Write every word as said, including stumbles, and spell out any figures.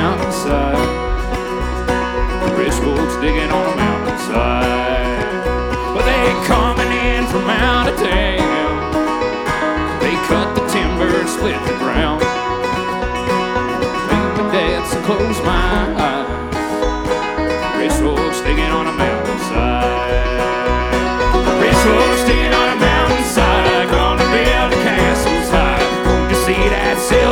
mountainside. Rich folks digging on a mountainside. Well, they coming in from out of town. They cut the timber, split the ground. Maybe that's a close mind.